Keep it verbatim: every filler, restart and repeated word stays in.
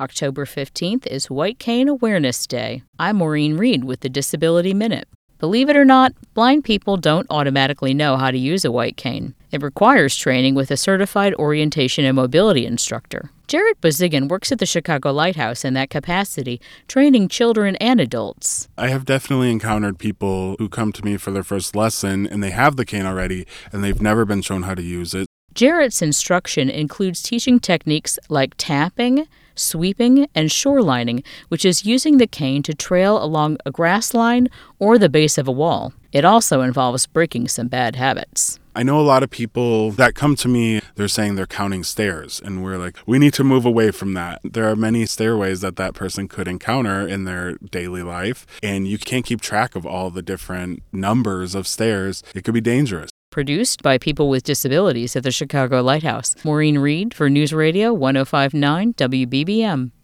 October fifteenth is White Cane Awareness Day. I'm Maureen Reed with the Disability Minute. Believe it or not, blind people don't automatically know how to use a white cane. It requires training with a certified orientation and mobility instructor. Jarrett Bozigan works at the Chicago Lighthouse in that capacity, training children and adults. I have definitely encountered people who come to me for their first lesson and they have the cane already and they've never been shown how to use it. Jarrett's instruction includes teaching techniques like tapping, sweeping, and shorelining, which is using the cane to trail along a grass line or the base of a wall. It also involves breaking some bad habits. I know a lot of people that come to me, they're saying they're counting stairs, and we're like, we need to move away from that. There are many stairways that that person could encounter in their daily life, and you can't keep track of all the different numbers of stairs. It could be dangerous. Produced by people with disabilities at the Chicago Lighthouse. Maureen Reed for News Radio one oh five point nine W B B M.